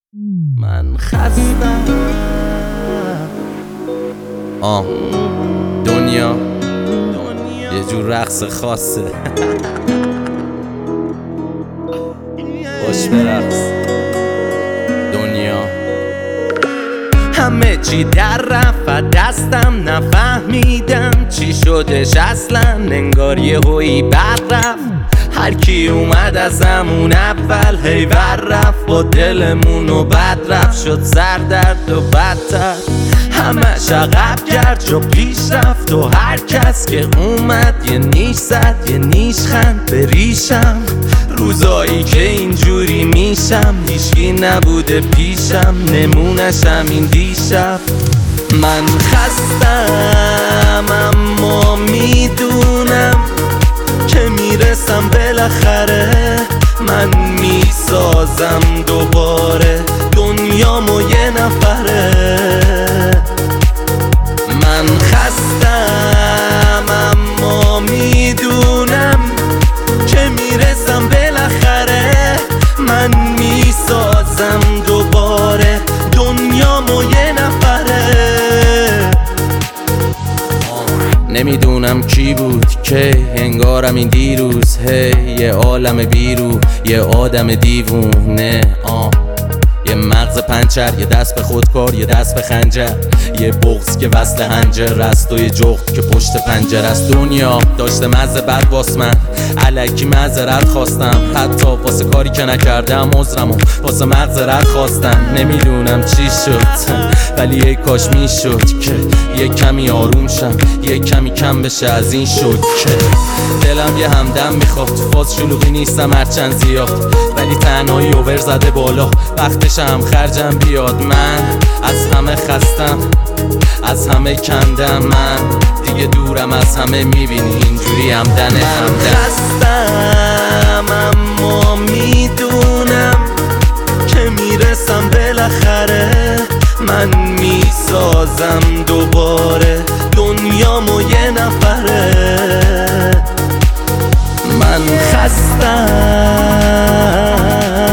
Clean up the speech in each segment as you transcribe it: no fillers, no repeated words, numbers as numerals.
من خستم. دنیا یه جور رقص خاصه. باش برقص دنیا. همه چی در رفت دستم، نفهمیدم چی شدش اصلا. انگار یه هویی بر رفت، هر کی اومد از همون اول هیور رفت. با دلمونو بد رفت، شد سردرد و بدتر. همش عقب کرد جا پیش رفت و هر کس که اومد یه نیش زد، یه نیش خند به ریشم. روزایی که اینجوری میشم هیچکی نبوده پیشم، نمونش همین دیشب. من خستم اما میدونم که میرسم بالاخره. من میسازم دوباره دنیامو یه نفره. من خستم اما میدونم که میرسم بالاخره. من میسازم دوباره دنیامو یه نفره. نمیدونم کی بود که انگارم این دیروز یه عالم بیرو، یه آدم دیوونه. یه مغز پنچر، یه دست به خودکار، یه دست به خنجر، یه بغض که وصل هنجر است و یه جغد که پشت پنجر است. دنیا داشته مزه بد واس من، الکی معذرت خواستم. حتی واسه کاری که نکردم عذرمو واسه مغزرت خواستم. نمیدونم چی شد ولی یه کاش میشد که یه کمی آروم شم، یه کمی کم بشه از این شد که دلم یه همدم میخواد. تو فاز شلوغی نیستم هرچند زیاد، ولی تنهایی اوور زده بالا، وقتش هم خرجم بیاد. من از همه خستم، از همه کندم. من دیگه دورم از همه، میبینی اینجوری همدن. من خستم اما میدونم که میرسم بالاخره. من میسازم دوباره دنیامو یه نفره. من خستم.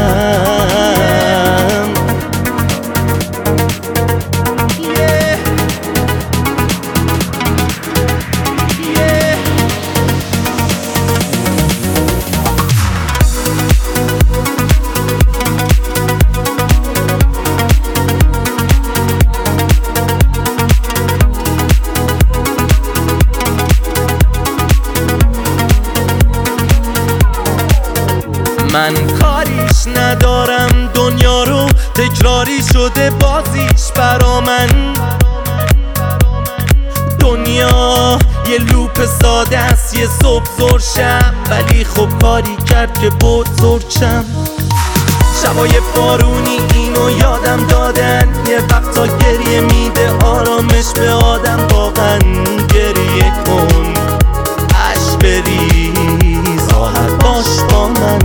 من کاریش ندارم دنیا رو، تکراری شده بازیش برا من. دنیا یه لوپ ساده است، یه صبح زور شب، ولی خب کاری کرد که بزرگشم. شبای بارونی اینو یادم دادن، یه وقتا گریه میده آرامش به آدم. واقعا گریه کن، عشق بریز، راحت باش با من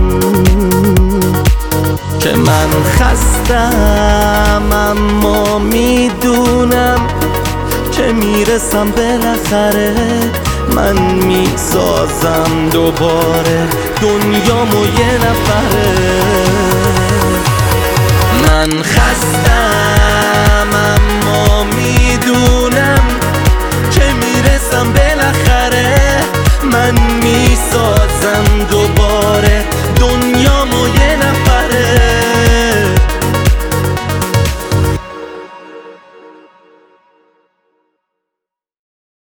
که من خستم اما میدونم که میرسم بالاخره. من میسازم دوباره دنیامو یه نفره. من خستم